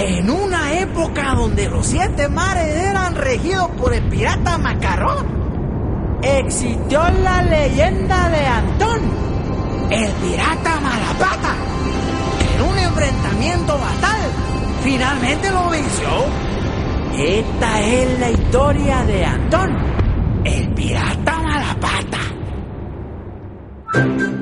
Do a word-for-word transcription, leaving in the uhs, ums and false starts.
En una época donde los siete mares eran regidos por el pirata Macarrón, existió la leyenda de Antón, el pirata Malapata, que en un enfrentamiento fatal finalmente lo venció. Esta es la historia de Antón, el pirata Malapata.